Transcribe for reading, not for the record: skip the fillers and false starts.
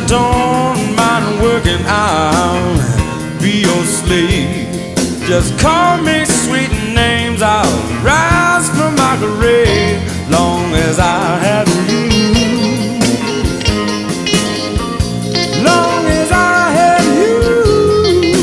don't mind working, I'll be your slave. Just call me sweet names, I'll rise from my grave, long as I